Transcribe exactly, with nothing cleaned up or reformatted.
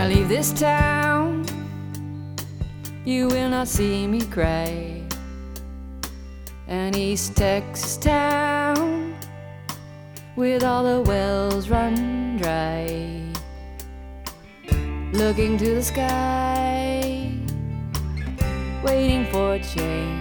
I leave this town, you will not see me cry. An East Texas town with all the wells run dry, looking to the sky, waiting for a change.